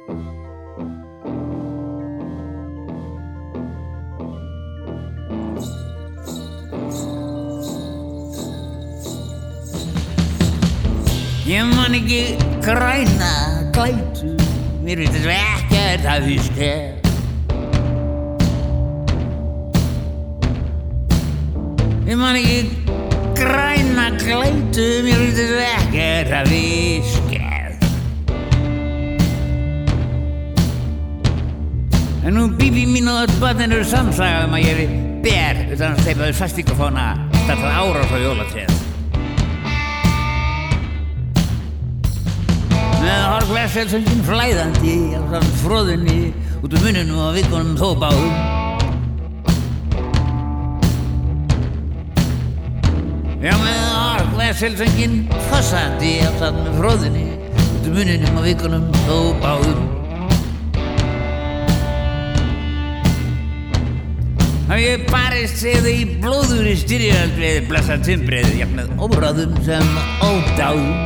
Ég man ekki græna glætu, mér finnst þess ekkert að fiska. Ég man ekki græna glætu, mér finnst þess ekkert að fiska. En nú Bíbí mín og öll börnin eru samsaga að ég er ber utan að steypa þau fastíkafóna startað árás á jólatréð. Með hárglæselsöngin flæðandi á þann fróðunni út úr munninum á vikunum þó báðum. Já, með hárglæselsöngin fossandi á þann fróðunni út úr munninum á vikunum þó báðum. Haf ég barist segði í blóðugri styrjöld við blessað timbrið jafn með óráðum sem ódáðum.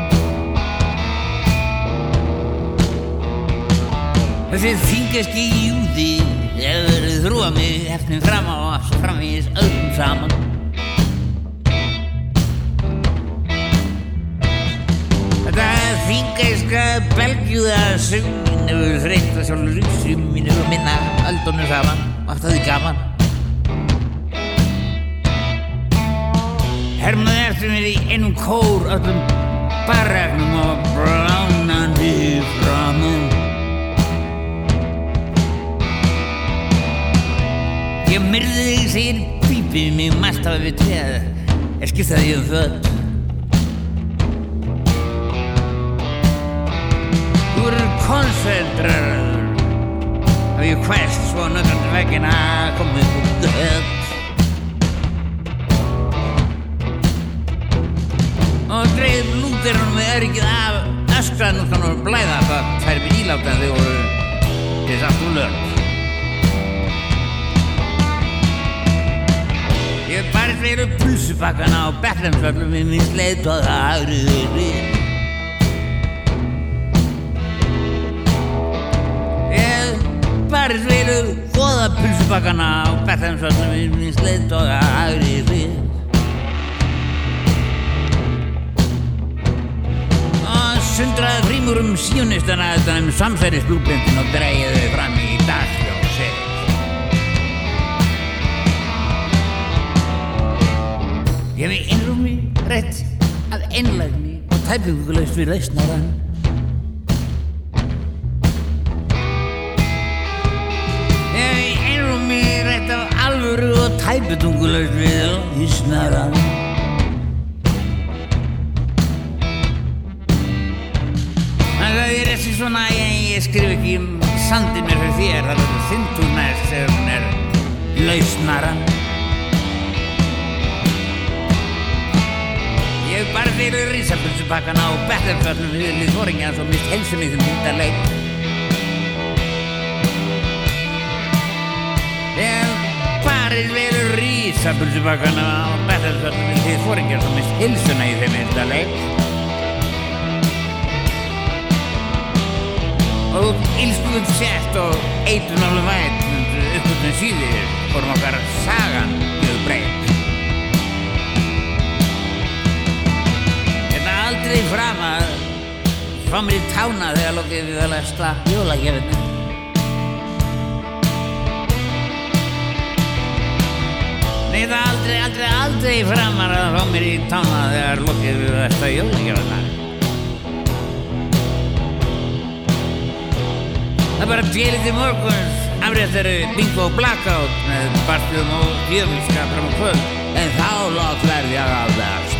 Þessi þingeski júði hefur verið þrúa mig eftir fram á og framvegis öðrum saman. Þetta þingeska belgjúða söng mín hefur þreytt að sjálf rúsum mín hefur minna öldunum saman og allt það gaman. Hermaði eftir mér í einum kór öllum barragnum og bránandi framan. Ég myrði þig, segir Bíbí mig mælt hafa við tréð, skiptaði ég föt. Þú eru koncentraður, haf ég hvæst svo nögrandi veggina komið úr döð. Og dreif lúterunum með öryggið af öskraði nú og blæða það færi mér ílátandi og þess allt úr lörn. Ég barist verið pulsubakkana á Bethlehemsvöllum við minn leiðtoga Hagriði. Ég barist verið góða pulsubakkana á Bethlehemsvöllum við minn leiðtoga Hagriði. Og sundraði frímurum síonistana utan samsærisblúblindin og dreigði þau fram í dagsljósið. Ég hef í einrúmi rétt að einlægni og tæpingulaust við lausnarann. Ég hef í einrúmi rétt af alvöru og tæpingulaust við lausnarann. Það er þessi svona ég skrif ekki sandinn mér fyrir þér, það verður þinn túr næst þegar hún er lausnarann. Ég bara fyrir risapulsubakkana á Bethlehemsvöllum við liðforingjans og mist heilsunni þeim hundarleik. Ég bara fyrir risapulsubakkana á Bethlehemsvöllum við liðforingjans og mist heilsunni þeim hundarleik. Og illskuð sett og eitun alveg væt uppvöldum síðir fórum okkar sagan mjög breytt. Aldrei fram að fá mér í tána þegar lokið við að lesta jólagjöfina. Nei, það aldrei fram að fá mér í tána þegar lokið við að lesta jólagjöfina. Það bara dvelið til morguns, afréttaru bingo blackout með barstuðum og djöfulskap fram á kvöld. En þá lótt verði ég að það